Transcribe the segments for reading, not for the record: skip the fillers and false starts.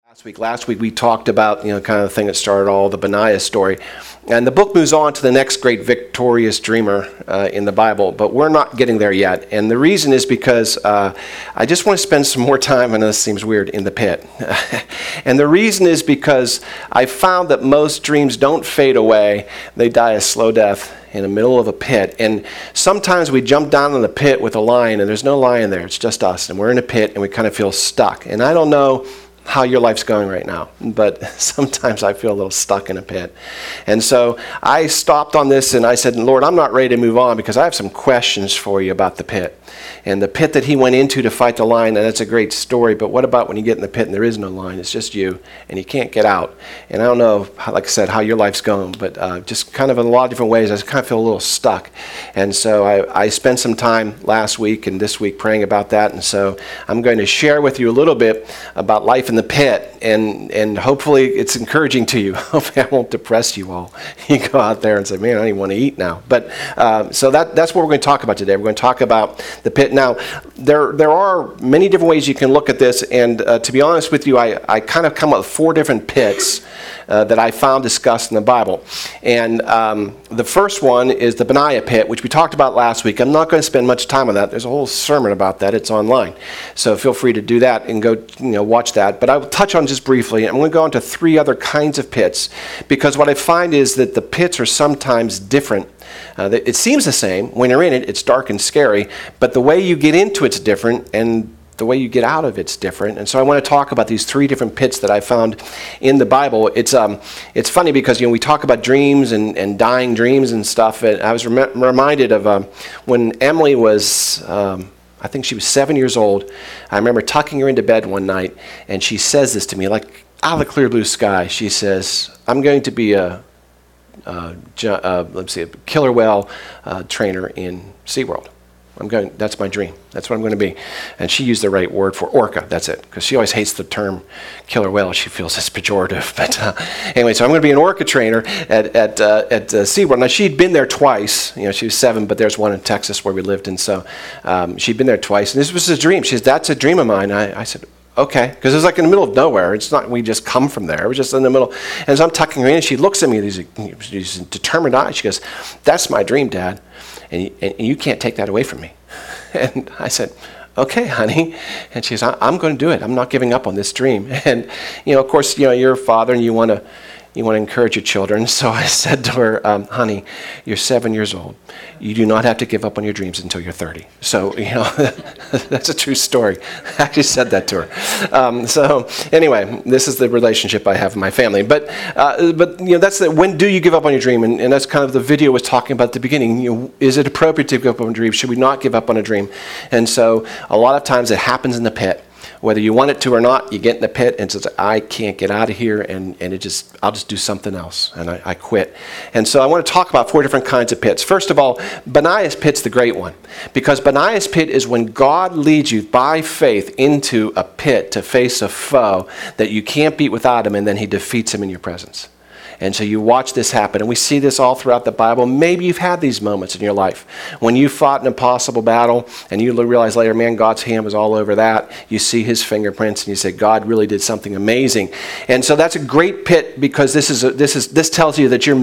Last week we talked about, kind of the thing that started all the Benaiah story. And the book moves on to the next great victorious dreamer in the Bible, but we're not getting there yet. And the reason is because I just want to spend some more time, I know this seems weird, in the pit. And the reason is because I found that most dreams don't fade away. They die a slow death in the middle of a pit. And sometimes we jump down in the pit with a lion, and there's no lion there. It's just us. And we're in a pit, and we kind of feel stuck. And I don't know how your life's going right now, but sometimes I feel a little stuck in a pit. And so I stopped on this and I said, Lord, I'm not ready to move on because I have some questions for you about the pit. And the pit that he went into to fight the lion, and that's a great story, but what about when you get in the pit and there is no lion? It's just you, and you can't get out. And I don't know, like I said, how your life's going, but just kind of in a lot of different ways, I kind of feel a little stuck. And so I spent some time last week and this week praying about that, and so I'm going to share with you a little bit about life in the pit, and hopefully it's encouraging to you. Hopefully I won't depress you all. You go out there and say, man, I don't even want to eat now. But so that's what we're going to talk about today. We're going to talk about the pit. Now, there are many different ways you can look at this, and to be honest with you, I kind of come up with 4 different pits that I found discussed in the Bible. And the first one is the Benaiah pit, which we talked about last week. I'm not going to spend much time on that. There's a whole sermon about that. It's online. So feel free to do that and go watch that. But I will touch on just briefly. I'm going to go into 3 other kinds of pits, because what I find is that the pits are sometimes different. It seems the same. When you're in it, it's dark and scary, but the way you get into it's different, and the way you get out of it's different. And so I want to talk about these 3 different pits that I found in the Bible. It's funny because we talk about dreams and dying dreams and stuff, and I was reminded of when Emily was I think she was 7 years old. I remember tucking her into bed one night, and she says this to me, like out of the clear blue sky. She says, I'm going to be a killer whale trainer in SeaWorld. That's my dream. That's what I'm going to be. And she used the right word for orca. That's it. Because she always hates the term killer whale. She feels it's pejorative. But anyway, so I'm going to be an orca trainer at SeaWorld. Now, she'd been there twice. She was 7, but there's one in Texas where we lived. And so she'd been there twice. And this was a dream. She says, that's a dream of mine. I said, okay, because it was like in the middle of nowhere. It's not we just come from there. It was just in the middle. And so I'm tucking her in, and she looks at me with these determined eyes. She goes, that's my dream, Dad, and you can't take that away from me. And I said, okay, honey. And she says, I'm going to do it. I'm not giving up on this dream. And, of course, you're a father, and you want to encourage your children. So I said to her, honey, you're 7 years old. You do not have to give up on your dreams until you're 30. So, that's a true story. I actually said that to her. So anyway, this is the relationship I have with my family. But that's when do you give up on your dream? And that's kind of the video was talking about at the beginning. Is it appropriate to give up on a dream? Should we not give up on a dream? And so a lot of times it happens in the pit. Whether you want it to or not, you get in the pit and says, I can't get out of here, and I'll just do something else, and I quit. And so I want to talk about 4 different kinds of pits. First of all, Benaiah's pit's the great one, because Benaiah's pit is when God leads you by faith into a pit to face a foe that you can't beat without him, and then he defeats him in your presence. And so you watch this happen, and we see this all throughout the Bible. Maybe you've had these moments in your life when you fought an impossible battle, and you realize later, man, God's hand was all over that. You see his fingerprints, and you say, God really did something amazing. And so that's a great pit, because this tells you that you're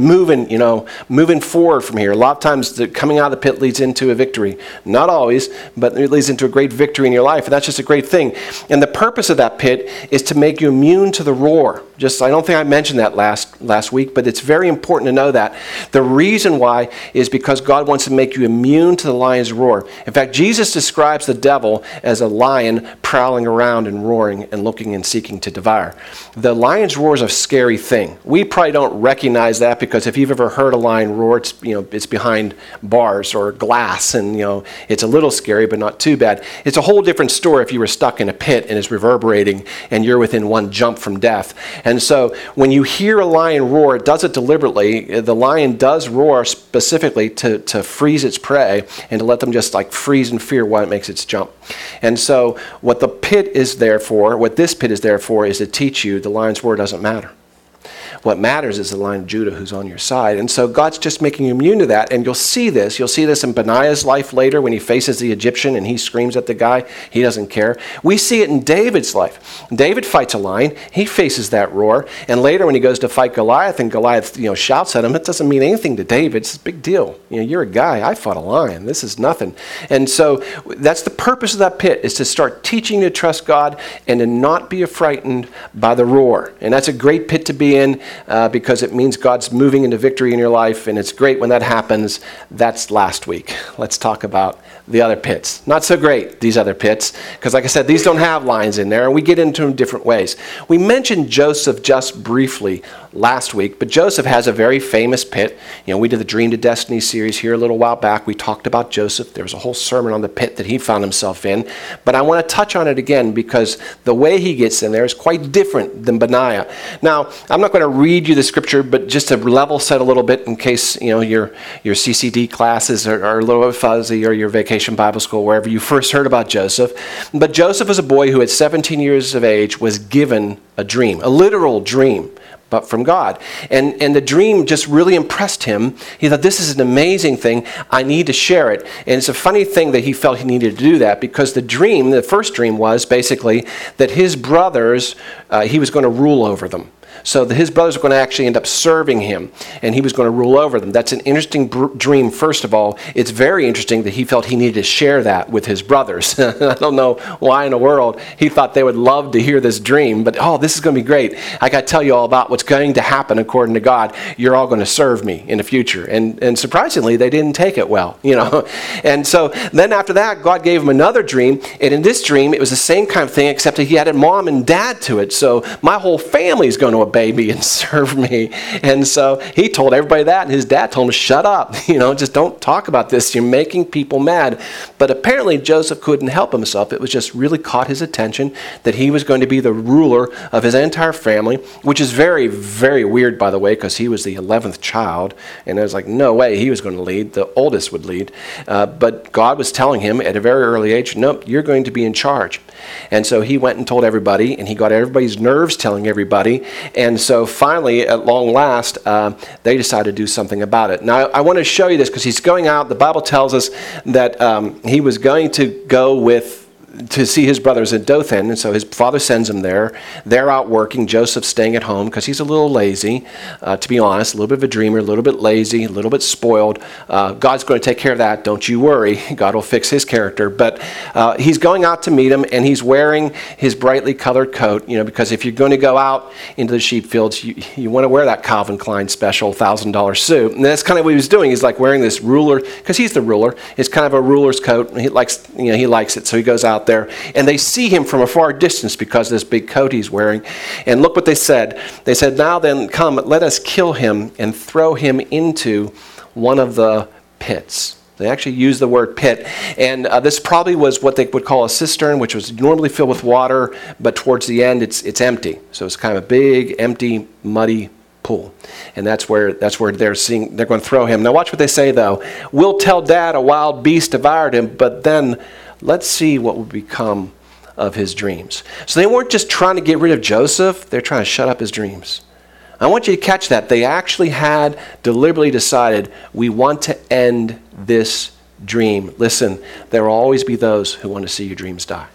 moving forward from here. A lot of times, coming out of the pit leads into a victory. Not always, but it leads into a great victory in your life, and that's just a great thing. And the purpose of that pit is to make you immune to the roar. I don't think I mentioned that last week, but it's very important to know that. The reason why is because God wants to make you immune to the lion's roar. In fact, Jesus describes the devil as a lion prowling around and roaring and looking and seeking to devour. The lion's roar is a scary thing. We probably don't recognize that, because if you've ever heard a lion roar, it's behind bars or glass, and it's a little scary, but not too bad. It's a whole different story if you were stuck in a pit and it's reverberating and you're within one jump from death. And so when you hear a lion roar, it does it deliberately. The lion does roar specifically to freeze its prey and to let them just like freeze in fear while it makes its jump. And so what this pit is there for, is to teach you the lion's roar doesn't matter. What matters is the line of Judah who's on your side. And so God's just making you immune to that. And you'll see this. You'll see this in Benaiah's life later when he faces the Egyptian and he screams at the guy. He doesn't care. We see it in David's life. David fights a lion. He faces that roar. And later when he goes to fight Goliath and Goliath shouts at him, it doesn't mean anything to David. It's a big deal. You're a guy. I fought a lion. This is nothing. And so that's the purpose of that pit, is to start teaching you to trust God and to not be frightened by the roar. And that's a great pit to be in because it means God's moving into victory in your life, and it's great when that happens. That's last week. Let's talk about the other pits. Not so great, these other pits, because like I said, these don't have lions in there, and we get into them different ways. We mentioned Joseph just briefly last week, but Joseph has a very famous pit. We did the Dream to Destiny series here a little while back. We talked about Joseph. There was a whole sermon on the pit that he found himself in, but I want to touch on it again because the way he gets in there is quite different than Benaiah. Now, I'm not going to read you the scripture, but just to level set a little bit in case your CCD classes are a little bit fuzzy, or your vacation Bible school, wherever you first heard about Joseph. But Joseph was a boy who at 17 years of age was given a dream, a literal dream, but from God. And the dream just really impressed him. He thought, this is an amazing thing. I need to share it. And it's a funny thing that he felt he needed to do that, because the first dream was basically that his brothers, he was going to rule over them. So his brothers were going to actually end up serving him, and he was going to rule over them. That's an interesting dream, first of all. It's very interesting that he felt he needed to share that with his brothers. I don't know why in the world he thought they would love to hear this dream, but this is going to be great. I got to tell you all about what's going to happen according to God. You're all going to serve me in the future. And surprisingly, they didn't take it well, And so then after that, God gave him another dream, and in this dream, it was the same kind of thing, except that he added mom and dad to it. So my whole family is going to obey me and serve me. And so he told everybody that, and his dad told him, shut up, just don't talk about this. You're making people mad. But apparently Joseph couldn't help himself. It was just really caught his attention that he was going to be the ruler of his entire family, which is very, very weird, by the way, because he was the 11th child, and it was like, no way he was going to lead. The oldest would lead. But God was telling him at a very early age, nope, you're going to be in charge. And so he went and told everybody, and he got everybody's nerves telling everybody. And so finally, at long last, they decided to do something about it. Now, I want to show you this because he's going out. The Bible tells us that he was going to go to see his brothers at Dothan, and so his father sends him there. They're out working. Joseph's staying at home because he's a little lazy, to be honest, a little bit of a dreamer, a little bit lazy, a little bit spoiled. God's going to take care of that. Don't you worry. God will fix his character. But he's going out to meet him, and he's wearing his brightly colored coat, because if you're going to go out into the sheep fields, you want to wear that Calvin Klein special $1,000 suit. And that's kind of what he was doing. He's like wearing this ruler, because he's the ruler. It's kind of a ruler's coat. And he likes it, so he goes out there, and they see him from a far distance because of this big coat he's wearing. And look what they said. They said, now then, come, let us kill him and throw him into one of the pits. They actually use the word pit. And this probably was what they would call a cistern, which was normally filled with water, but towards the end it's empty. So it's kind of a big, empty, muddy pool. And that's where they're going to throw him. Now watch what they say, though. We'll tell Dad a wild beast devoured him, but then let's see what will become of his dreams. So they weren't just trying to get rid of Joseph, they're trying to shut up his dreams. I want you to catch that. They actually had deliberately decided, we want to end this dream. Listen, there will always be those who want to see your dreams die.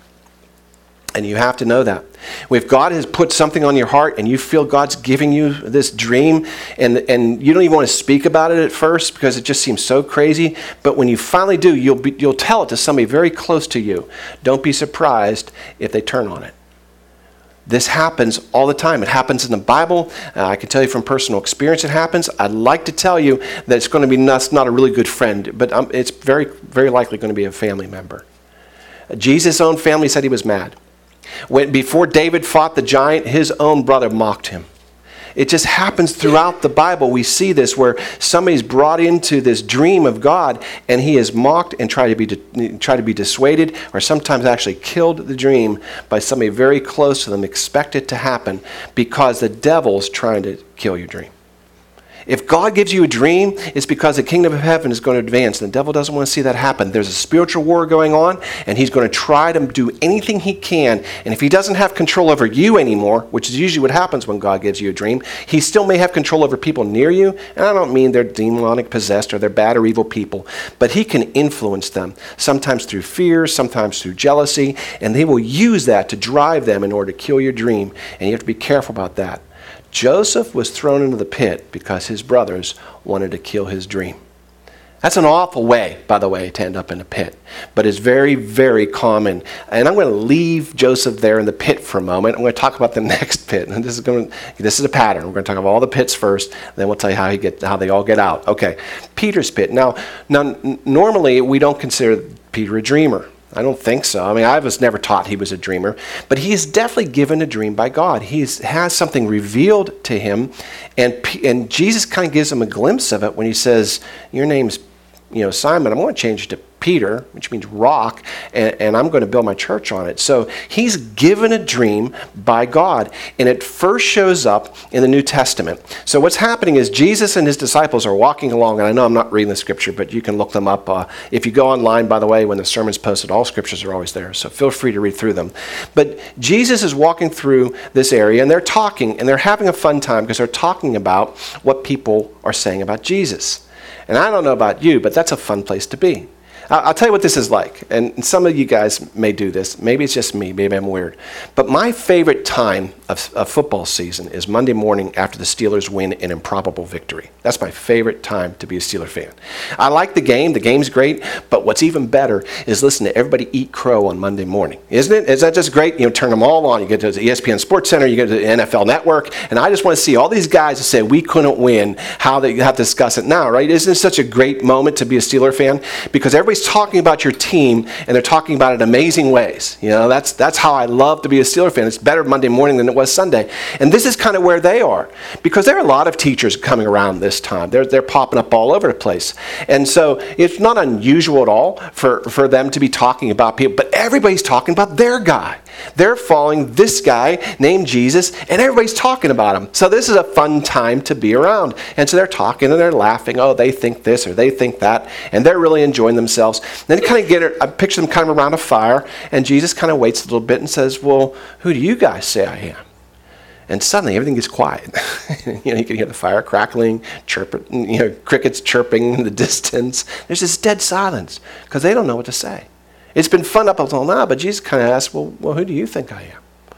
And you have to know that. If God has put something on your heart and you feel God's giving you this dream and you don't even want to speak about it at first because it just seems so crazy, but when you finally do, you'll tell it to somebody very close to you. Don't be surprised if they turn on it. This happens all the time. It happens in the Bible. I can tell you from personal experience it happens. I'd like to tell you that it's going to be not a really good friend, but it's very, very likely going to be a family member. Jesus' own family said he was mad. Before David fought the giant, his own brother mocked him. It just happens throughout the Bible. We see this where somebody's brought into this dream of God and he is mocked and tried to be dissuaded, or sometimes actually killed the dream by somebody very close to them. Expect it to happen because the devil's trying to kill your dream. If God gives you a dream, it's because the kingdom of heaven is going to advance, and the devil doesn't want to see that happen. There's a spiritual war going on, and he's going to try to do anything he can, and if he doesn't have control over you anymore, which is usually what happens when God gives you a dream, he still may have control over people near you, and I don't mean they're demonic possessed or they're bad or evil people, but he can influence them, sometimes through fear, sometimes through jealousy, and he will use that to drive them in order to kill your dream, and you have to be careful about that. Joseph was thrown into the pit because his brothers wanted to kill his dream. That's an awful way, by the way, to end up in a pit. But it's very, very common. And I'm going to leave Joseph there in the pit for a moment. I'm going to talk about the next pit. And this is a pattern. We're going to talk about all the pits first, then we'll tell you how they all get out. Okay, Peter's pit. Now, normally we don't consider Peter a dreamer. I don't think so. I mean, I was never taught he was a dreamer, but he is definitely given a dream by God. He has something revealed to him, and Jesus kind of gives him a glimpse of it when he says, your name's Simon, I'm going to change it to Peter, which means rock, and I'm going to build my church on it. So he's given a dream by God, and it first shows up in the New Testament. So what's happening is Jesus and his disciples are walking along, and I know I'm not reading the scripture, but you can look them up. If you go online, by the way, when the sermon's posted, all scriptures are always there, so feel free to read through them. But Jesus is walking through this area, and they're talking, and they're having a fun time because they're talking about what people are saying about Jesus. And I don't know about you, but that's a fun place to be. I'll tell you what this is like, and some of you guys may do this. Maybe it's just me. Maybe I'm weird. But my favorite time of football season is Monday morning after the Steelers win an improbable victory. That's my favorite time to be a Steeler fan. I like the game. The game's great. But what's even better is listen to everybody eat crow on Monday morning. Isn't it? Is that just great? Turn them all on. You get to the ESPN Sports Center. You get to the NFL Network. And I just want to see all these guys that say we couldn't win, how they have to discuss it now, right? Isn't it such a great moment to be a Steeler fan? Because everybody's talking about your team, and they're talking about it in amazing ways. That's how I love to be a Steeler fan. It's better Monday morning than it was Sunday. And this is kind of where they are, because there are a lot of teachers coming around this time. They're popping up all over the place. And so it's not unusual at all for them to be talking about people, but everybody's talking about their guy. They're following this guy named Jesus, and everybody's talking about him. So this is a fun time to be around. And so they're talking and they're laughing. Oh, they think this or they think that. And they're really enjoying themselves. Then I picture them kind of around a fire, and Jesus kind of waits a little bit and says, well, who do you guys say I am? And suddenly everything gets quiet. You can hear the fire crackling, chirping, crickets chirping in the distance. There's this dead silence because they don't know what to say. It's been fun up until now, but Jesus kind of asks, well, who do you think I am?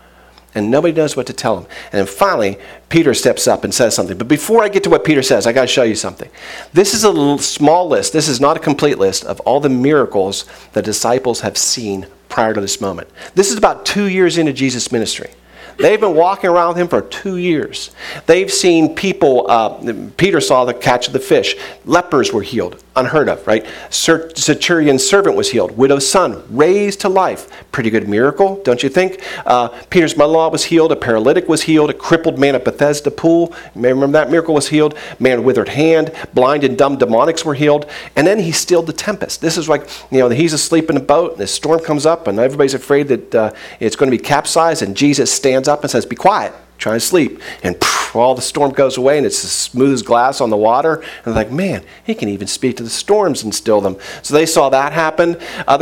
And nobody knows what to tell him. And then finally, Peter steps up and says something. But before I get to what Peter says, I got to show you something. This is a small list. This is not a complete list of all the miracles the disciples have seen prior to this moment. This is about 2 years into Jesus' ministry. They've been walking around with him for 2 years. They've seen people, Peter saw the catch of the fish. Lepers were healed, unheard of, right? Centurion's servant was healed. Widow's son raised to life. Pretty good miracle, don't you think? Peter's mother-in-law was healed. A paralytic was healed. A crippled man at Bethesda pool, you may remember that miracle, was healed. Man with withered hand. Blind and dumb demonics were healed. And then he stilled the tempest. This is like, he's asleep in a boat and this storm comes up and everybody's afraid that it's going to be capsized, and Jesus stands up and says, be quiet, try to sleep. And all the storm goes away and it's as smooth as glass on the water. And they're like, man, he can even speak to the storms and still them. So they saw that happen.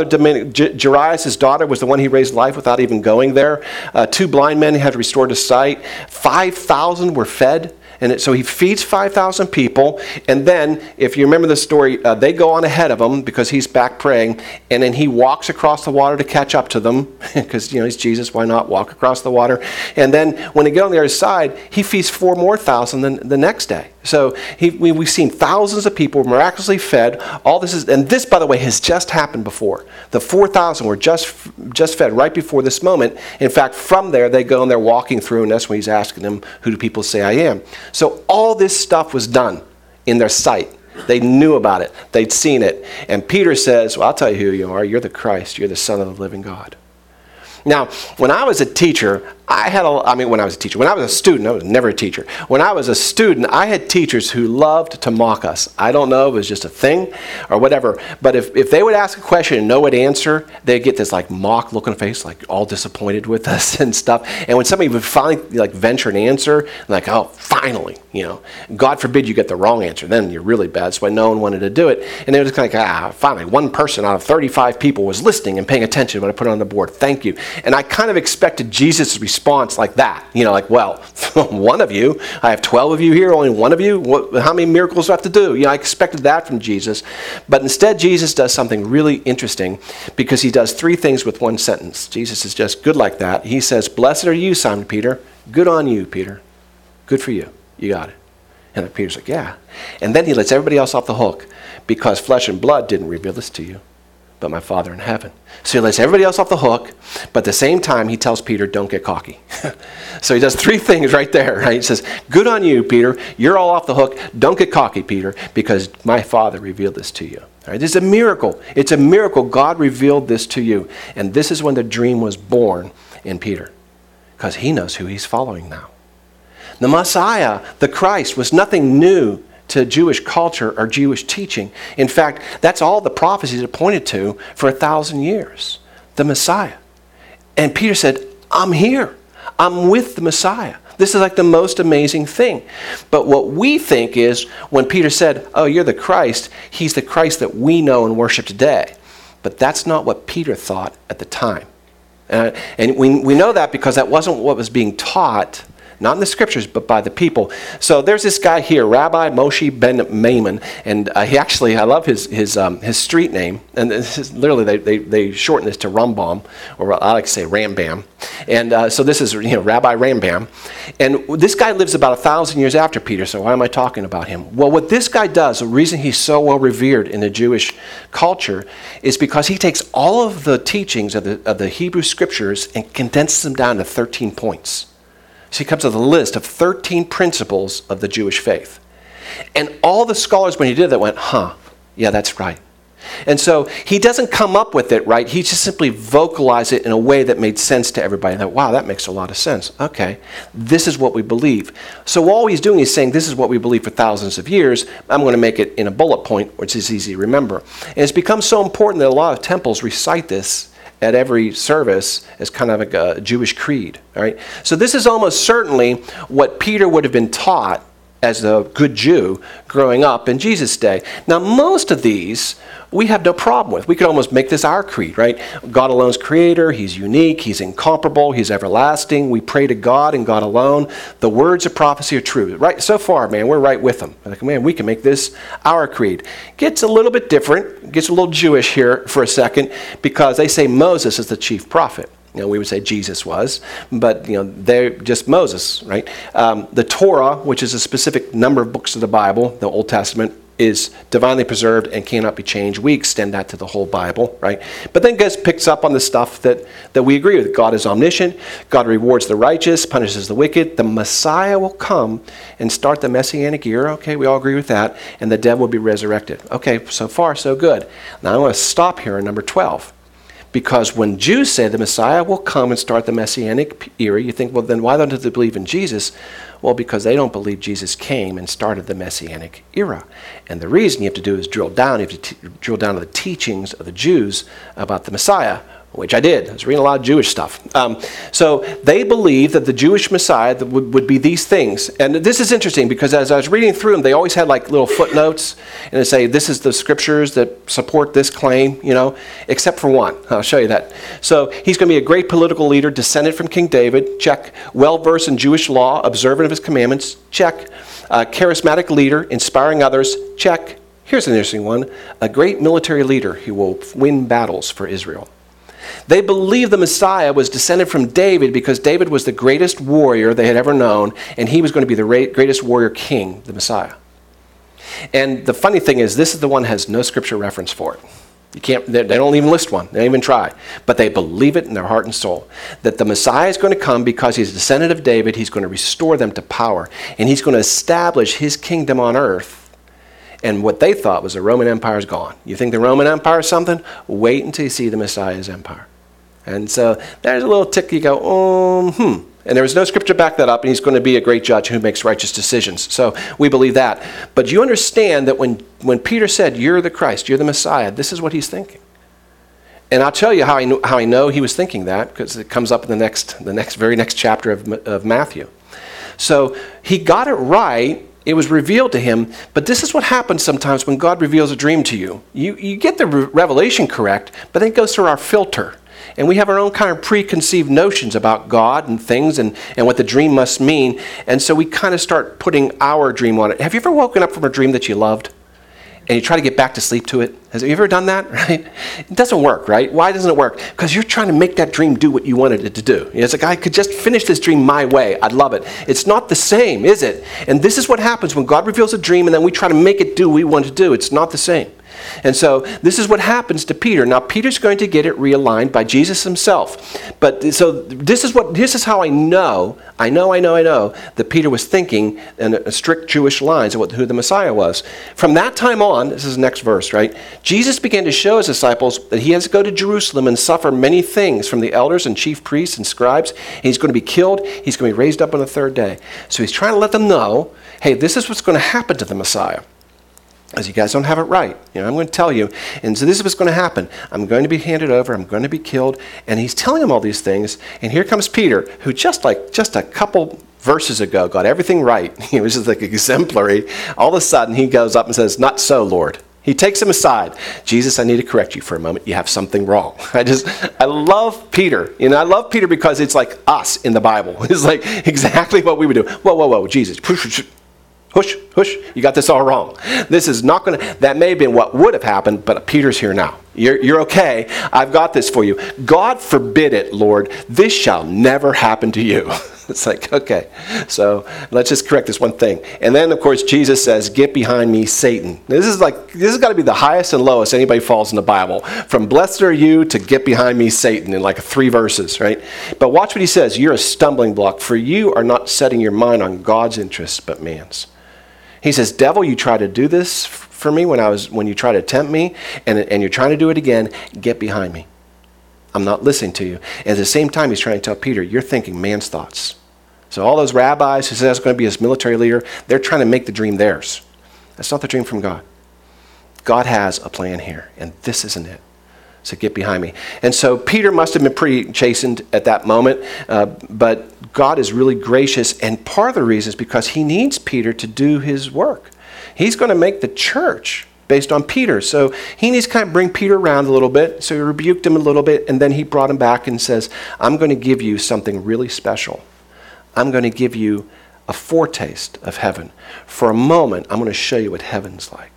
Jairus, his daughter, was the one he raised life without even going there. 2 blind men had restored his sight. 5,000 were fed. And so he feeds 5,000 people, and then, if you remember the story, they go on ahead of him because he's back praying, and then he walks across the water to catch up to them, because, he's Jesus, why not walk across the water? And then, when they get on the other side, he feeds 4,000 more the next day. So we've seen thousands of people miraculously fed. All this is, and this, by the way, has just happened before. The 4,000 were just fed right before this moment. In fact, from there, they go and they're walking through, and that's when he's asking them, who do people say I am? So all this stuff was done in their sight. They knew about it. They'd seen it. And Peter says, well, I'll tell you who you are. You're the Christ. You're the Son of the living God. Now, when I was a teacher, When I was a teacher, when I was a student, I was never a teacher. When I was a student, I had teachers who loved to mock us. I don't know if it was just a thing or whatever, but if they would ask a question and no one would answer, they'd get this like mock look on the face, like all disappointed with us and stuff. And when somebody would finally like venture an answer, like, oh, finally, God forbid you get the wrong answer, then you're really bad. That's why no one wanted to do it. And they were just kind of like, finally, one person out of 35 people was listening and paying attention when I put it on the board. Thank you. And I kind of expected Jesus' response like that. Like, well, one of you, I have 12 of you here, only one of you? How many miracles do I have to do? I expected that from Jesus. But instead, Jesus does something really interesting because he does three things with one sentence. Jesus is just good like that. He says, blessed are you, Simon Peter. Good on you, Peter. Good for you. You got it. And Peter's like, yeah. And then he lets everybody else off the hook because flesh and blood didn't reveal this to you, but my Father in heaven. So he lets everybody else off the hook, but at the same time, he tells Peter, don't get cocky. So he does three things right there, right? He says, good on you, Peter. You're all off the hook. Don't get cocky, Peter, because my Father revealed this to you. All right? This is a miracle. It's a miracle. God revealed this to you. And this is when the dream was born in Peter, because he knows who he's following now. The Messiah, the Christ, was nothing new to Jewish culture or Jewish teaching. In fact, that's all the prophecies had pointed to for 1,000 years, the Messiah. And Peter said, I'm here. I'm with the Messiah. This is like the most amazing thing. But what we think is when Peter said, oh, you're the Christ, he's the Christ that we know and worship today. But that's not what Peter thought at the time. And we know that because that wasn't what was being taught, not in the scriptures, but by the people. So there's this guy here, Rabbi Moshe ben Maimon, and he actually, I love his street name, and this is literally they shorten this to Rambam, or I like to say Rambam, and so this is Rabbi Rambam, and this guy lives about 1,000 years after Peter. So why am I talking about him? Well, what this guy does, the reason he's so well revered in the Jewish culture, is because he takes all of the teachings of the Hebrew scriptures and condenses them down to 13 points. So he comes with a list of 13 principles of the Jewish faith. And all the scholars, when he did that, went, yeah, that's right. And so he doesn't come up with it, right? He just simply vocalized it in a way that made sense to everybody. And wow, that makes a lot of sense. Okay, this is what we believe. So all he's doing is saying, this is what we believe for thousands of years. I'm going to make it in a bullet point, which is easy to remember. And it's become so important that a lot of temples recite this at every service as kind of like a Jewish creed, all right? So this is almost certainly what Peter would have been taught as a good Jew growing up in Jesus' day. Now, most of these we have no problem with. We could almost make this our creed, right? God alone is creator. He's unique. He's incomparable. He's everlasting. We pray to God and God alone. The words of prophecy are true. Right? So far, man, we're right with them. Like, man, we can make this our creed. Gets a little bit different. Gets a little Jewish here for a second because they say Moses is the chief prophet. We would say Jesus was, but they're just Moses, right? The Torah, which is a specific number of books of the Bible, the Old Testament, is divinely preserved and cannot be changed. We extend that to the whole Bible, right? But then God picks up on the stuff that we agree with. God is omniscient. God rewards the righteous, punishes the wicked. The Messiah will come and start the Messianic era. Okay, we all agree with that. And the dead will be resurrected. Okay, so far, so good. Now I want to stop here on number 12. Because when Jews say the Messiah will come and start the Messianic era, you think, well, then why don't they believe in Jesus? Well, because they don't believe Jesus came and started the Messianic era. And the reason you have to do is drill down. You have to drill down to the teachings of the Jews about the Messiah, which I did. I was reading a lot of Jewish stuff. So they believe that the Jewish Messiah would be these things. And this is interesting because as I was reading through them, they always had like little footnotes. And they say, this is the scriptures that support this claim, except for one. I'll show you that. So he's going to be a great political leader, descended from King David. Check. Well-versed in Jewish law, observant of his commandments. Check. Charismatic leader, inspiring others. Check. Here's an interesting one. A great military leader who will win battles for Israel. They believed the Messiah was descended from David because David was the greatest warrior they had ever known, and he was going to be the greatest warrior king, the Messiah. And the funny thing is, this is the one that has no scripture reference for it. They don't even list one. They don't even try. But they believe it in their heart and soul, that the Messiah is going to come because he's a descendant of David. He's going to restore them to power, and he's going to establish his kingdom on earth. And what they thought was the Roman Empire is gone. You think the Roman Empire is something? Wait until you see the Messiah's empire. And so there's a little tick you go, And there is no scripture to back that up, and he's going to be a great judge who makes righteous decisions. So we believe that. But you understand that when Peter said, you're the Christ, you're the Messiah, this is what he's thinking. And I'll tell you how I know he was thinking that, because it comes up in the very next chapter of Matthew. So he got it right. It was revealed to him. But this is what happens sometimes when God reveals a dream to you. You get the revelation correct, but then it goes through our filter. And we have our own kind of preconceived notions about God and things and what the dream must mean. And so we kind of start putting our dream on it. Have you ever woken up from a dream that you loved and you try to get back to sleep to it? Have you ever done that? Right? It doesn't work, right? Why doesn't it work? Because you're trying to make that dream do what you wanted it to do. It's like, I could just finish this dream my way. I'd love it. It's not the same, is it? And this is what happens when God reveals a dream and then we try to make it do what we want to do. It's not the same. And so this is what happens to Peter. Now Peter's going to get it realigned by Jesus himself. But so this is how I know that Peter was thinking in a strict Jewish lines of who the Messiah was. From that time on, this is the next verse, right? Jesus began to show his disciples that he has to go to Jerusalem and suffer many things from the elders and chief priests and scribes. And he's going to be killed. He's going to be raised up on the third day. So he's trying to let them know, hey, this is what's going to happen to the Messiah. As you guys don't have it right. I'm going to tell you. And so this is what's going to happen. I'm going to be handed over. I'm going to be killed. And he's telling them all these things. And here comes Peter, who just a couple verses ago got everything right. He was just like exemplary. All of a sudden, he goes up and says, not so, Lord. He takes him aside. Jesus, I need to correct you for a moment. You have something wrong. I love Peter. I love Peter because it's like us in the Bible. It's like exactly what we would do. Whoa, Jesus. Hush, you got this all wrong. This is not going to, that may have been what would have happened, but Peter's here now. You're okay. I've got this for you. God forbid it, Lord. This shall never happen to you. It's like, okay. So let's just correct this one thing. And then, of course, Jesus says, get behind me, Satan. This has got to be the highest and lowest anybody falls in the Bible. From blessed are you to get behind me, Satan, in like 3 verses, right? But watch what he says. You're a stumbling block, for you are not setting your mind on God's interests, but man's. He says, devil, you try to do this for me when you try to tempt me, and you're trying to do it again, get behind me. I'm not listening to you. And at the same time, he's trying to tell Peter, you're thinking man's thoughts. So all those rabbis who said that's going to be his military leader, they're trying to make the dream theirs. That's not the dream from God. God has a plan here, and this isn't it. So get behind me. And so Peter must have been pretty chastened at that moment, but God is really gracious, and part of the reason is because he needs Peter to do his work. He's going to make the church based on Peter. So he needs to kind of bring Peter around a little bit. So he rebuked him a little bit, and then he brought him back and says, I'm going to give you something really special. I'm going to give you a foretaste of heaven. For a moment, I'm going to show you what heaven's like.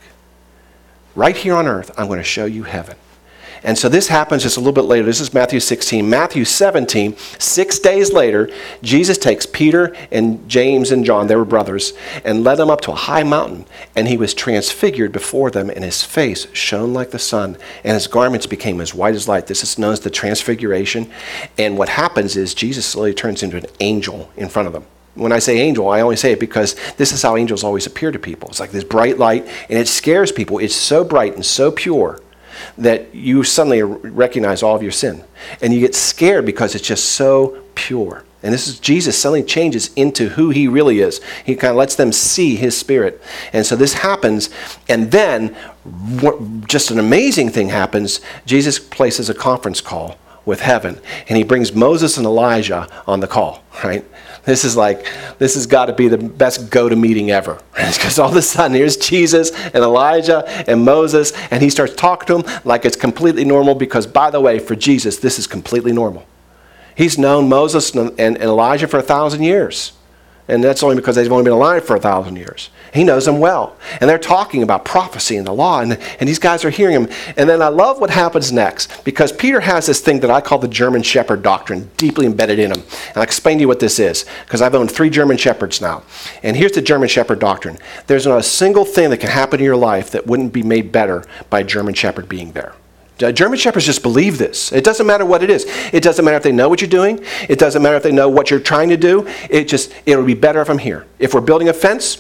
Right here on earth, I'm going to show you heaven. And so this happens just a little bit later. This is Matthew 16. Matthew 17, 6 days later, Jesus takes Peter and James and John, they were brothers, and led them up to a high mountain. And he was transfigured before them, and his face shone like the sun, and his garments became as white as light. This is known as the transfiguration. And what happens is Jesus slowly turns into an angel in front of them. When I say angel, I only say it because this is how angels always appear to people. It's like this bright light, and it scares people. It's so bright and so pure that you suddenly recognize all of your sin. And you get scared because it's just so pure. And this is Jesus suddenly changes into who he really is. He kind of lets them see his spirit. And so this happens. And then just an amazing thing happens. Jesus places a conference call with heaven. And he brings Moses and Elijah on the call, right? This has got to be the best go-to meeting ever. Because all of a sudden, here's Jesus and Elijah and Moses, and he starts talking to them like it's completely normal because, by the way, for Jesus, this is completely normal. He's known Moses and Elijah for 1,000 years. And that's only because they've only been alive for 1,000 years. He knows them well. And they're talking about prophecy and the law, and these guys are hearing him. And then I love what happens next, because Peter has this thing that I call the German Shepherd doctrine deeply embedded in him. And I'll explain to you what this is, because I've owned 3 German Shepherds now. And here's the German Shepherd doctrine. There's not a single thing that can happen in your life that wouldn't be made better by a German Shepherd being there. German Shepherds just believe this. It doesn't matter what it is. It doesn't matter if they know what you're doing. It doesn't matter if they know what you're trying to do. It'll be better if I'm here. If we're building a fence,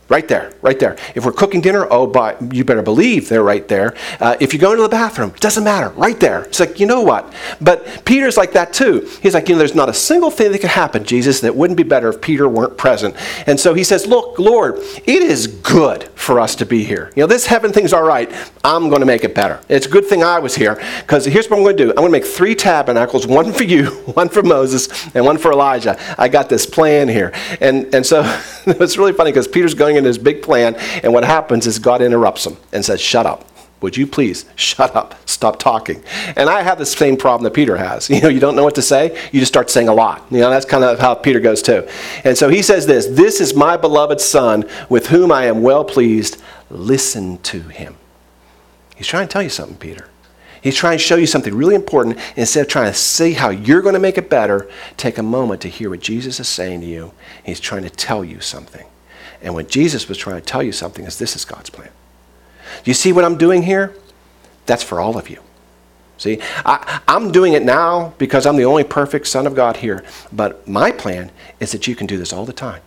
Right there, right there. If we're cooking dinner, but you better believe they're right there. If you go into the bathroom, it doesn't matter, right there. It's like, you know what? But Peter's like that too. He's like, there's not a single thing that could happen, Jesus, that wouldn't be better if Peter weren't present. And so he says, look, Lord, it is good for us to be here. This heaven thing's all right. I'm going to make it better. It's a good thing I was here, because here's what I'm going to do. I'm going to make 3 tabernacles, one for you, one for Moses, and one for Elijah. I got this plan here. And so it's really funny, because Peter's going in his big plan, and what happens is God interrupts him and says, shut up. Would you please shut up? Stop talking. And I have the same problem that Peter has. You don't know what to say, you just start saying a lot. That's kind of how Peter goes too. And so he says this is my beloved Son, with whom I am well pleased. Listen to him. He's trying to tell you something, Peter. He's trying to show you something really important. Instead of trying to see how you're going to make it better, take a moment to hear what Jesus is saying to you. He's trying to tell you something. And what Jesus was trying to tell you something is, this is God's plan. Do you see what I'm doing here? That's for all of you. See, I'm doing it now because I'm the only perfect Son of God here. But my plan is that you can do this all the time.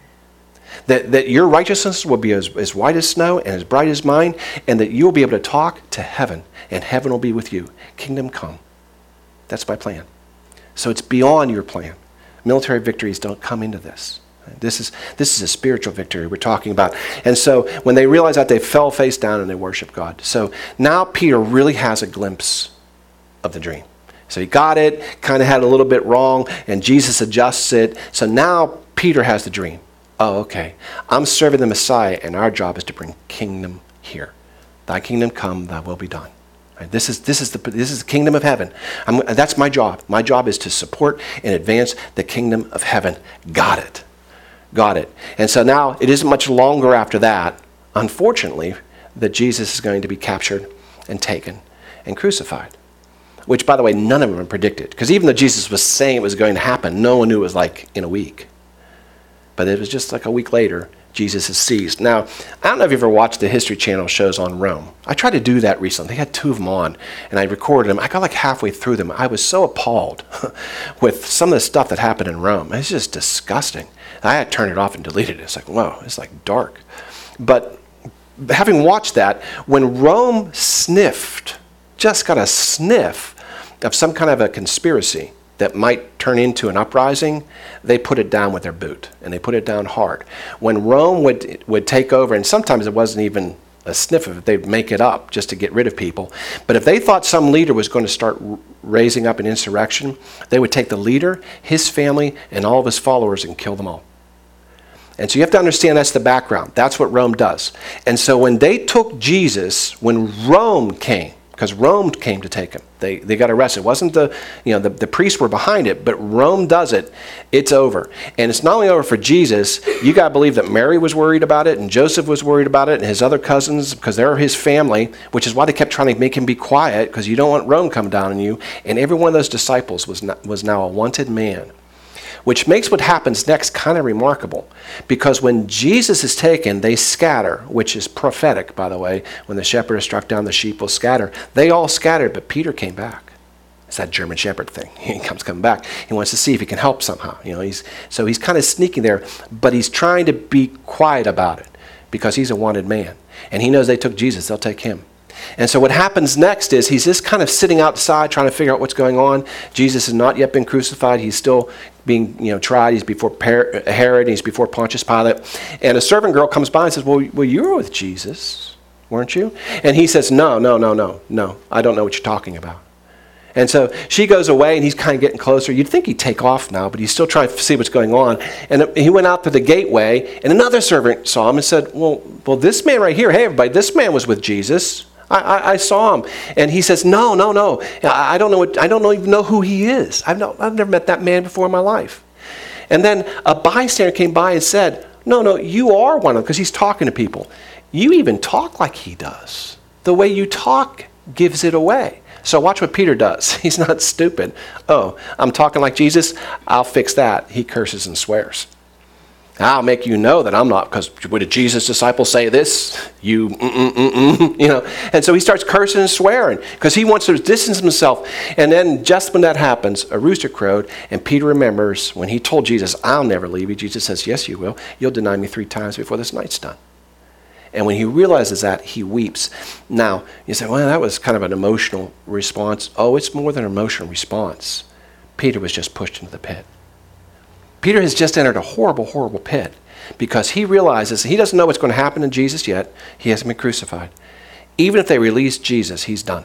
That your righteousness will be as white as snow and as bright as mine, and that you'll be able to talk to heaven, and heaven will be with you. Kingdom come. That's my plan. So it's beyond your plan. Military victories don't come into this. This is a spiritual victory we're talking about. And so when they realized that, they fell face down and they worshiped God. So now Peter really has a glimpse of the dream. So he got it, kind of had a little bit wrong, and Jesus adjusts it. So now Peter has the dream. Oh, okay. I'm serving the Messiah, and our job is to bring kingdom here. Thy kingdom come, thy will be done. Right? This is the kingdom of heaven. That's my job. My job is to support and advance the kingdom of heaven. Got it. And so now it isn't much longer after that, unfortunately, that Jesus is going to be captured and taken and crucified. Which, by the way, none of them predicted. Because even though Jesus was saying it was going to happen, no one knew it was like in a week. But it was just like a week later, Jesus is seized. Now, I don't know if you've ever watched the History Channel shows on Rome. I tried to do that recently. They had 2 of them on, and I recorded them. I got like halfway through them. I was so appalled with some of the stuff that happened in Rome. It's just disgusting. I had to turn it off and delete it. It's like, whoa, it's like dark. But having watched that, when Rome just got a sniff of some kind of a conspiracy that might turn into an uprising, they put it down with their boot, and they put it down hard. When Rome would take over, and sometimes it wasn't even a sniff of it, they'd make it up just to get rid of people. But if they thought some leader was going to start raising up an insurrection, they would take the leader, his family, and all of his followers and kill them all. And so you have to understand that's the background. That's what Rome does. And so when they took Jesus, when Rome came, because Rome came to take him. They got arrested. It wasn't the priests were behind it, but Rome does it. It's over. And it's not only over for Jesus. You got to believe that Mary was worried about it, and Joseph was worried about it, and his other cousins, because they're his family, which is why they kept trying to make him be quiet, because you don't want Rome coming down on you. And every one of those disciples was now a wanted man. Which makes what happens next kind of remarkable. Because when Jesus is taken, they scatter, which is prophetic, by the way. When the shepherd is struck down, the sheep will scatter. They all scattered, but Peter came back. It's that German shepherd thing. He coming back. He wants to see if he can help somehow. He's kind of sneaking there, but he's trying to be quiet about it because he's a wanted man. And he knows they took Jesus, they'll take him. And so what happens next is he's just kind of sitting outside trying to figure out what's going on. Jesus has not yet been crucified. He's still being tried. He's before Herod. He's before Pontius Pilate. And a servant girl comes by and says, well, you were with Jesus, weren't you? And he says, no. I don't know what you're talking about. And so she goes away, and he's kind of getting closer. You'd think he'd take off now, but he's still trying to see what's going on. And he went out to the gateway, and another servant saw him and said, well, this man right here, hey, everybody, this man was with Jesus. I saw him. And he says, no. I don't even know who he is. I've never met that man before in my life. And then a bystander came by and said, no, you are one of them, because he's talking to people. You even talk like he does. The way you talk gives it away. So watch what Peter does. He's not stupid. Oh, I'm talking like Jesus? I'll fix that. He curses and swears. I'll make you know that I'm not, because would Jesus' disciples say this? You know. And so he starts cursing and swearing because he wants to distance himself. And then just when that happens, a rooster crowed, and Peter remembers when he told Jesus, I'll never leave you. Jesus says, yes, you will. You'll deny me 3 times before this night's done. And when he realizes that, he weeps. Now, you say, well, that was kind of an emotional response. Oh, it's more than an emotional response. Peter was just pushed into the pit. Peter has just entered a horrible, horrible pit because he realizes he doesn't know what's going to happen to Jesus yet. He hasn't been crucified. Even if they release Jesus, he's done.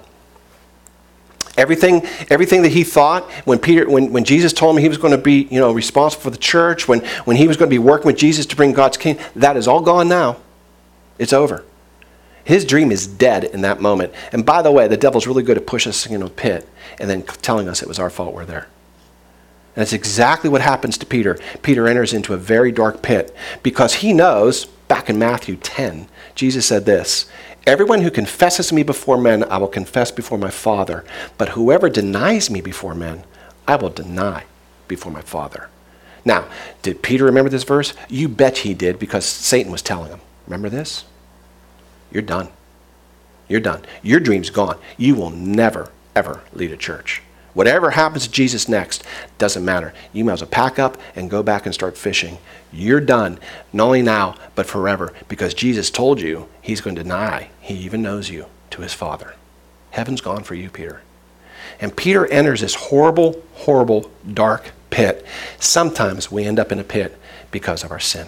Everything that he thought when Jesus told him he was going to be, responsible for the church, when he was going to be working with Jesus to bring God's kingdom, that is all gone now. It's over. His dream is dead in that moment. And by the way, the devil's really good at pushing us into a pit and then telling us it was our fault we're there. And it's exactly what happens to Peter. Peter enters into a very dark pit because he knows, back in Matthew 10, Jesus said this, everyone who confesses me before men, I will confess before my Father. But whoever denies me before men, I will deny before my Father. Now, did Peter remember this verse? You bet he did, because Satan was telling him. Remember this? You're done. You're done. Your dream's gone. You will never, ever lead a church. Whatever happens to Jesus next, doesn't matter. You might as well pack up and go back and start fishing. You're done, not only now, but forever, because Jesus told you he's going to deny he even knows you to his Father. Heaven's gone for you, Peter. And Peter enters this horrible, horrible, dark pit. Sometimes we end up in a pit because of our sin.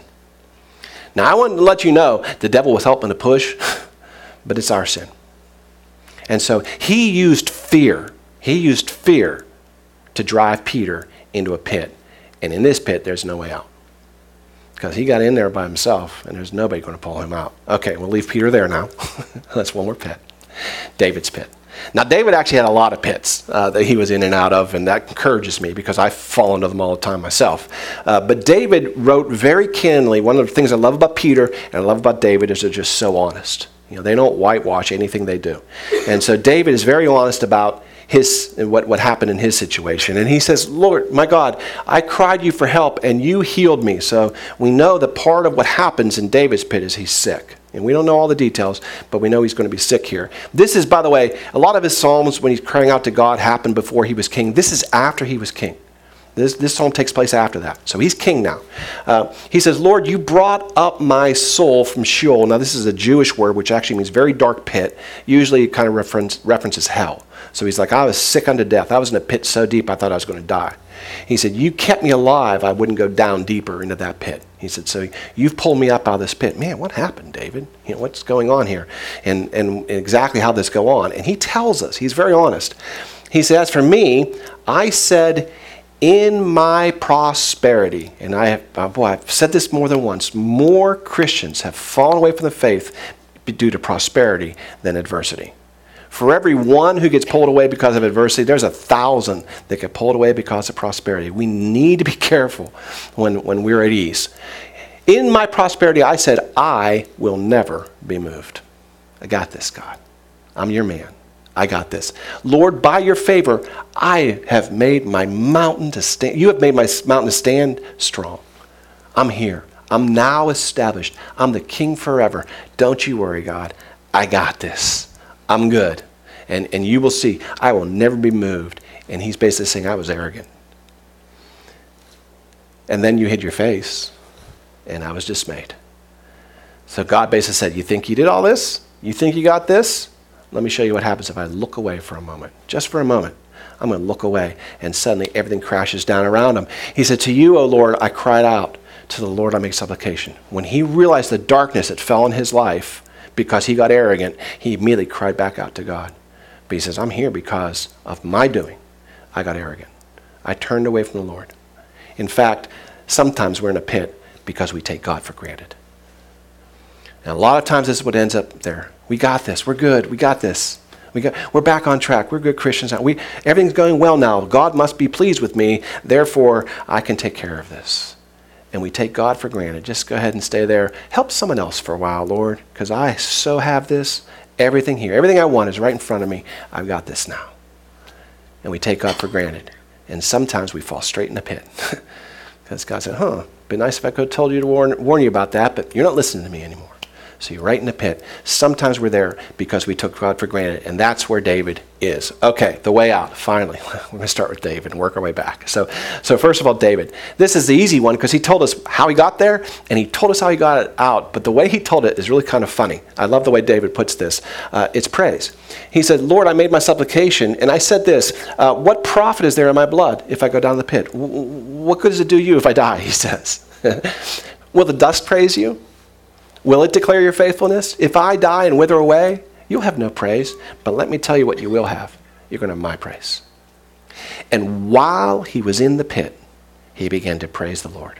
Now, I want to let you know the devil was helping to push, but it's our sin. And so he used fear. He used fear to drive Peter into a pit. And in this pit, there's no way out. Because he got in there by himself, and there's nobody going to pull him out. Okay, we'll leave Peter there now. That's one more pit. David's pit. Now, David actually had a lot of pits that he was in and out of, and that encourages me because I fall into them all the time myself. But David wrote very candidly. One of the things I love about Peter and I love about David is they're just so honest. They don't whitewash anything they do. And so David is very honest about what happened in his situation. And he says, Lord, my God, I cried you for help and you healed me. So we know that part of what happens in David's pit is he's sick. And we don't know all the details, but we know he's going to be sick here. This is, by the way, a lot of his psalms when he's crying out to God happened before he was king. This is after he was king. This psalm takes place after that. So he's king now. He says, Lord, you brought up my soul from Sheol. Now this is a Jewish word which actually means very dark pit. Usually it kind of references hell. So he's like, I was sick unto death. I was in a pit so deep I thought I was going to die. He said, you kept me alive. I wouldn't go down deeper into that pit. He said, so you've pulled me up out of this pit. Man, what happened, David? What's going on here? And exactly how this go on. And he tells us, he's very honest. He says, as for me, I said, in my prosperity, and I've said this more than once, more Christians have fallen away from the faith due to prosperity than adversity. For every one who gets pulled away because of adversity, there's 1,000 that get pulled away because of prosperity. We need to be careful when we're at ease. In my prosperity, I said, I will never be moved. I got this, God. I'm your man. I got this. Lord, by your favor, I have made my mountain to stand. You have made my mountain to stand strong. I'm here. I'm now established. I'm the king forever. Don't you worry, God. I got this. I'm good. And you will see, I will never be moved. And he's basically saying, I was arrogant. And then you hid your face, and I was dismayed. So God basically said, you think you did all this? You think you got this? Let me show you what happens if I look away for a moment. Just for a moment. I'm going to look away, and suddenly everything crashes down around him. He said, to you, O Lord, I cried out. To the Lord I make supplication. When he realized the darkness that fell in his life, because he got arrogant, he immediately cried back out to God. But he says, I'm here because of my doing. I got arrogant. I turned away from the Lord. In fact, sometimes we're in a pit because we take God for granted. And a lot of times this is what ends up there. We got this. We're good. We got this. We're back on track. We're good Christians now. Everything's going well now. God must be pleased with me. Therefore, I can take care of this. And we take God for granted. Just go ahead and stay there. Help someone else for a while, Lord, because I so have this. Everything here. Everything I want is right in front of me. I've got this now. And we take God for granted. And sometimes we fall straight in the pit. Because God said, be nice if I could have told you to warn you about that, but you're not listening to me anymore. So you're right in the pit. Sometimes we're there because we took God for granted, and that's where David is. Okay, the way out, finally. We're going to start with David and work our way back. So first of all, David. This is the easy one because he told us how he got there, and he told us how he got it out, but the way he told it is really kind of funny. I love the way David puts this. It's praise. He said, Lord, I made my supplication, and I said this, what profit is there in my blood if I go down the pit? What good does it do you if I die, he says. Will the dust praise you? Will it declare your faithfulness? If I die and wither away, you'll have no praise. But let me tell you what you will have. You're going to have my praise. And while he was in the pit, he began to praise the Lord.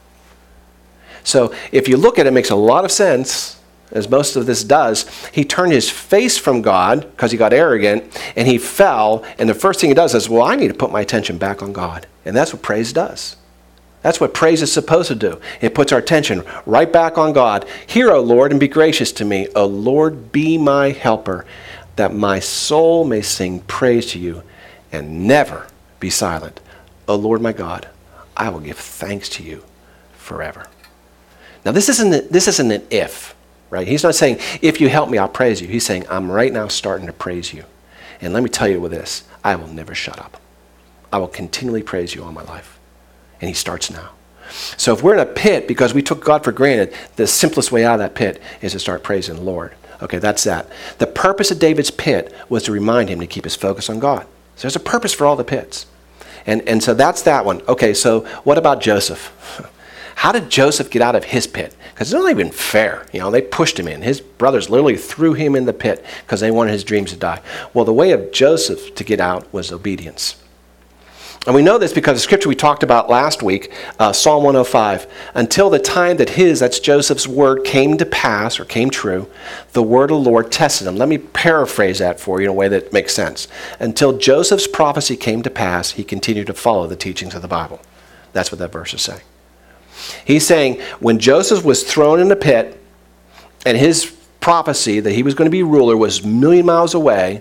So if you look at it, it makes a lot of sense, as most of this does. He turned his face from God because he got arrogant, and he fell. And the first thing he does is, well, I need to put my attention back on God. And that's what praise does. That's what praise is supposed to do. It puts our attention right back on God. Hear, O Lord, and be gracious to me. O Lord, be my helper, that my soul may sing praise to you and never be silent. O Lord, my God, I will give thanks to you forever. Now, this isn't an if, right? He's not saying, if you help me, I'll praise you. He's saying, I'm right now starting to praise you. And let me tell you with this, I will never shut up. I will continually praise you all my life. And he starts now. So if we're in a pit because we took God for granted, the simplest way out of that pit is to start praising the Lord. Okay, that's that. The purpose of David's pit was to remind him to keep his focus on God. So there's a purpose for all the pits. And so that's that one. Okay, so what about Joseph? How did Joseph get out of his pit? Because it's not even fair. They pushed him in. His brothers literally threw him in the pit because they wanted his dreams to die. Well, the way of Joseph to get out was obedience. And we know this because the scripture we talked about last week, Psalm 105, until the time that that's Joseph's word came to pass or came true, the word of the Lord tested him. Let me paraphrase that for you in a way that makes sense. Until Joseph's prophecy came to pass, he continued to follow the teachings of the Bible. That's what that verse is saying. He's saying when Joseph was thrown in the pit and his prophecy that he was going to be ruler was a million miles away,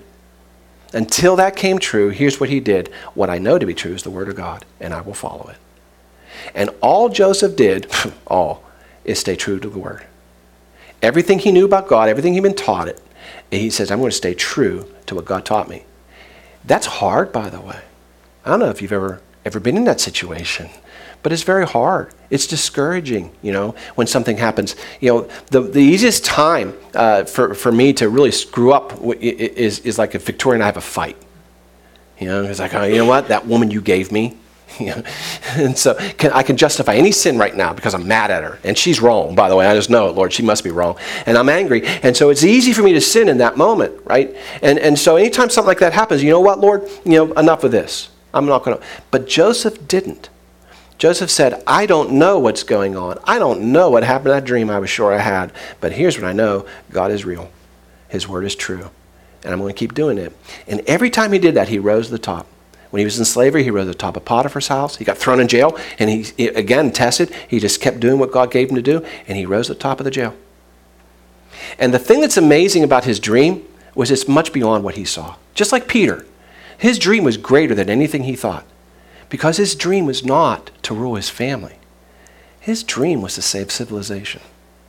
until that came true, here's what he did. What I know to be true is the word of God, and I will follow it. And all Joseph did, is stay true to the word. Everything he knew about God, everything he'd been taught it, he says, I'm going to stay true to what God taught me. That's hard, by the way. I don't know if you've ever been in that situation, but it's very hard. It's discouraging, when something happens. The easiest time for me to really screw up is like if Victoria and I have a fight. It's like, you know what, that woman you gave me. And so I can justify any sin right now because I'm mad at her. And she's wrong, by the way. I just know it, Lord. She must be wrong. And I'm angry. And so it's easy for me to sin in that moment, right? And so anytime something like that happens, you know what, Lord? Enough of this. I'm not going to. But Joseph didn't. Joseph said, I don't know what's going on. I don't know what happened to that dream I was sure I had. But here's what I know. God is real. His word is true. And I'm going to keep doing it. And every time he did that, he rose to the top. When he was in slavery, he rose to the top of Potiphar's house. He got thrown in jail. And he again tested. He just kept doing what God gave him to do. And he rose to the top of the jail. And the thing that's amazing about his dream was it's much beyond what he saw. Just like Peter. His dream was greater than anything he thought. Because his dream was not to rule his family. His dream was to save civilization.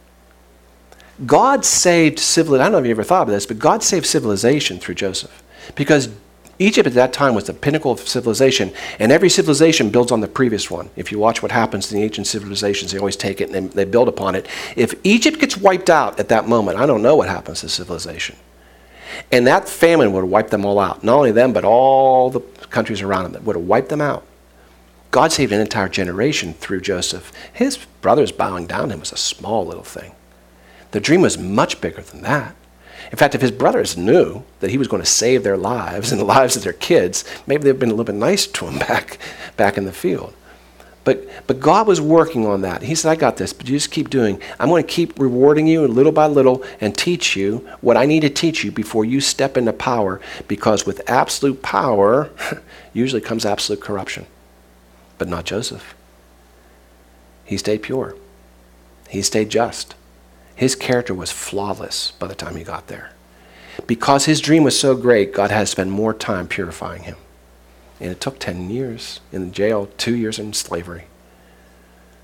God saved civilization. I don't know if you ever thought of this, but God saved civilization through Joseph. Because Egypt at that time was the pinnacle of civilization, and every civilization builds on the previous one. If you watch what happens in the ancient civilizations, they always take it and they build upon it. If Egypt gets wiped out at that moment, I don't know what happens to civilization. And that famine would have wiped them all out. Not only them, but all the countries around them. That would have wiped them out. God saved an entire generation through Joseph. His brothers bowing down to him was a small little thing. The dream was much bigger than that. In fact, if his brothers knew that he was going to save their lives and the lives of their kids, maybe they'd have been a little bit nice to him back in the field. But God was working on that. He said, I got this, but you just keep doing. I'm going to keep rewarding you little by little and teach you what I need to teach you before you step into power, because with absolute power usually comes absolute corruption. But not Joseph. He stayed pure. He stayed just. His character was flawless by the time he got there. Because his dream was so great, God had to spend more time purifying him. And it took 10 years in jail, 2 years in slavery.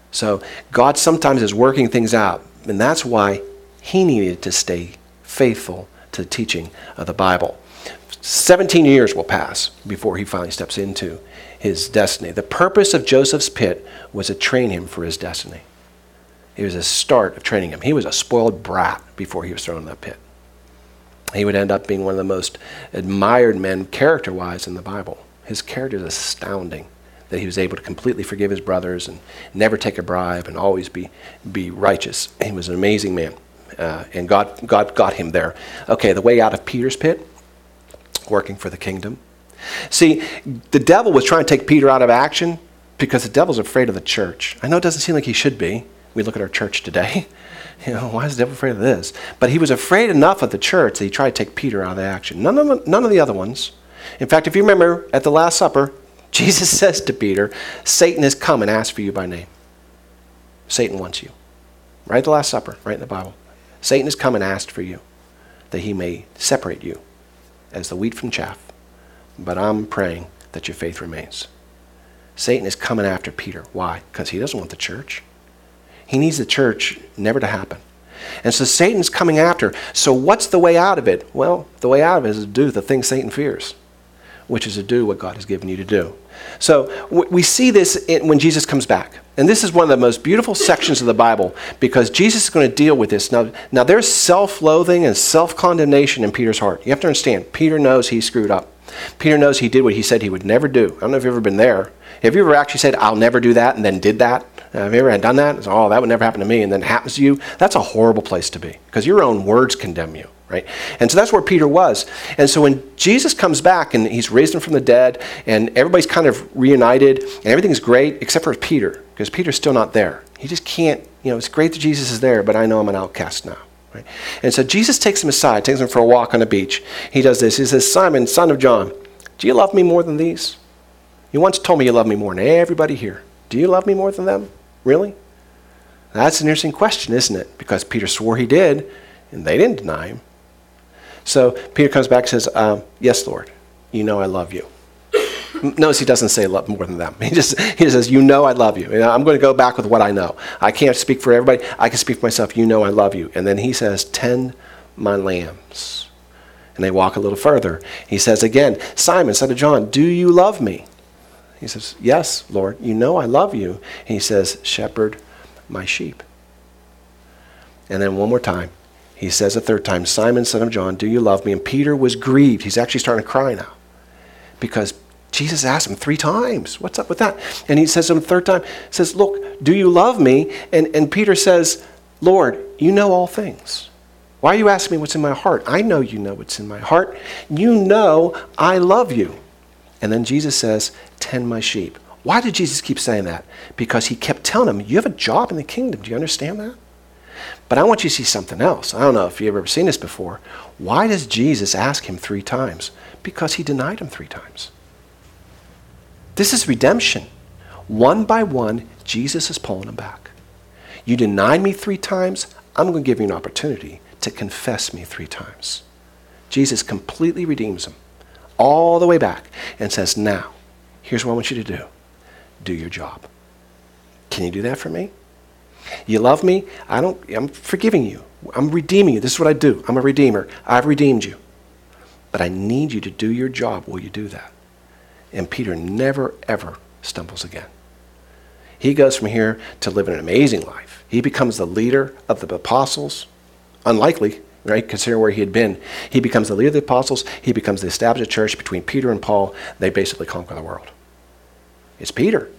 So God sometimes is working things out, and that's why he needed to stay faithful to the teaching of the Bible. 17 years will pass before he finally steps into his destiny. The purpose of Joseph's pit was to train him for his destiny. It was a start of training him. He was a spoiled brat before he was thrown in that pit. He would end up being one of the most admired men character-wise in the Bible. His character is astounding, that he was able to completely forgive his brothers and never take a bribe and always be righteous. He was an amazing man, and God got him there. Okay, the way out of Peter's pit, working for the kingdom. See, the devil was trying to take Peter out of action because the devil's afraid of the church. I know it doesn't seem like he should be. We look at our church today. Why is the devil afraid of this? But he was afraid enough of the church that he tried to take Peter out of the action. None of the other ones. In fact, if you remember, at the Last Supper, Jesus says to Peter, Satan has come and asked for you by name. Satan wants you. Right at the Last Supper, right in the Bible. Satan has come and asked for you, that he may separate you as the wheat from chaff. But I'm praying that your faith remains. Satan is coming after Peter. Why? Because he doesn't want the church. He needs the church never to happen. And so Satan's coming after. So what's the way out of it? Well, the way out of it is to do the thing Satan fears, which is to do what God has given you to do. So we see this when Jesus comes back. And this is one of the most beautiful sections of the Bible because Jesus is going to deal with this. Now there's self-loathing and self-condemnation in Peter's heart. You have to understand, Peter knows he screwed up. Peter knows he did what he said he would never do. I don't know if you've ever been there. Have you ever actually said, I'll never do that, and then did that? Have you ever done that? It's, oh, that would never happen to me, and then it happens to you? That's a horrible place to be, because your own words condemn you, right? And so that's where Peter was. And so when Jesus comes back, and he's raised him from the dead, and everybody's kind of reunited, and everything's great, except for Peter, because Peter's still not there. He just can't, it's great that Jesus is there, but I know I'm an outcast now. Right? And so Jesus takes him aside, takes him for a walk on the beach. He does this. He says, Simon, son of John, do you love me more than these? You once told me you love me more than everybody here. Do you love me more than them? Really? That's an interesting question, isn't it? Because Peter swore he did, and they didn't deny him. So Peter comes back and says, yes, Lord, you know I love you. Notice he doesn't say love more than them. He just says, you know I love you. And I'm going to go back with what I know. I can't speak for everybody. I can speak for myself. You know I love you. And then he says, tend my lambs. And they walk a little further. He says again, Simon, son of John, do you love me? He says, yes, Lord, you know I love you. And he says, shepherd my sheep. And then one more time, he says a third time, Simon, son of John, do you love me? And Peter was grieved. He's actually starting to cry now because Jesus asked him 3 times, what's up with that? And he says to him the third time, says, look, do you love me? And Peter says, Lord, you know all things. Why are you asking me what's in my heart? I know you know what's in my heart. You know I love you. And then Jesus says, tend my sheep. Why did Jesus keep saying that? Because he kept telling him, you have a job in the kingdom. Do you understand that? But I want you to see something else. I don't know if you've ever seen this before. Why does Jesus ask him 3 times? Because he denied him 3 times. This is redemption. One by one, Jesus is pulling them back. You denied me 3 times, I'm going to give you an opportunity to confess me 3 times. Jesus completely redeems them all the way back and says, now, here's what I want you to do. Do your job. Can you do that for me? You love me? I'm forgiving you. I'm redeeming you. This is what I do. I'm a redeemer. I've redeemed you. But I need you to do your job. Will you do that? And Peter never, ever stumbles again. He goes from here to living an amazing life. He becomes the leader of the apostles. Unlikely, right? Considering where he had been. He becomes the leader of the apostles. He becomes the established church between Peter and Paul. They basically conquer the world. It's Peter.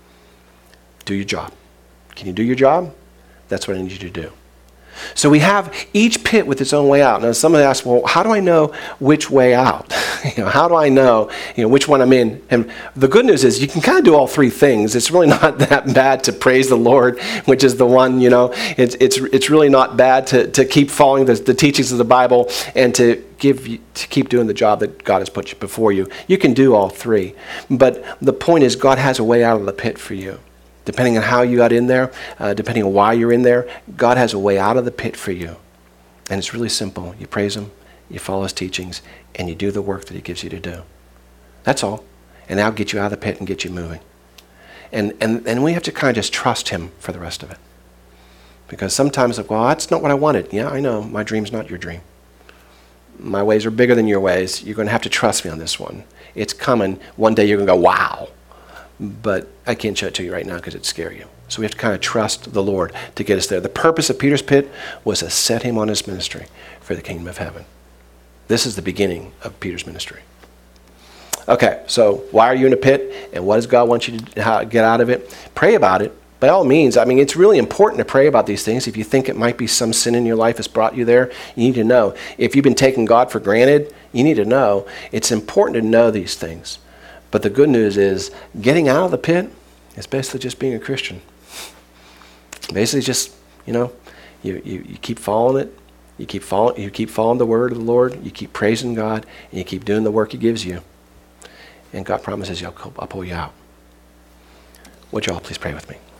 Do your job. Can you do your job? That's what I need you to do. So we have each pit with its own way out. Now somebody asks, well, how do I know which way out? How do I know, which one I'm in? And the good news is you can kind of do all 3 things. It's really not that bad to praise the Lord, which is the one, it's really not bad to keep following the teachings of the Bible and to keep doing the job that God has put before you. You can do all 3. But the point is God has a way out of the pit for you. Depending on how you got in there, depending on why you're in there, God has a way out of the pit for you. And it's really simple. You praise him, you follow his teachings, and you do the work that he gives you to do. That's all. And that'll get you out of the pit and get you moving. And we have to kind of just trust him for the rest of it. Because sometimes, like, well, that's not what I wanted. Yeah, I know. My dream's not your dream. My ways are bigger than your ways. You're going to have to trust me on this one. It's coming. One day you're going to go, wow. But I can't show it to you right now because it'd scare you. So we have to kind of trust the Lord to get us there. The purpose of Peter's pit was to set him on his ministry for the kingdom of heaven. This is the beginning of Peter's ministry. Okay, so why are you in a pit? And what does God want you to get out of it? Pray about it. By all means, I mean, it's really important to pray about these things. If you think it might be some sin in your life that's brought you there, you need to know. If you've been taking God for granted, you need to know. It's important to know these things. But the good news is getting out of the pit is basically just being a Christian. Basically just, you keep following it. You keep following the word of the Lord. You keep praising God, and you keep doing the work he gives you. And God promises I'll pull you out. Would you all please pray with me?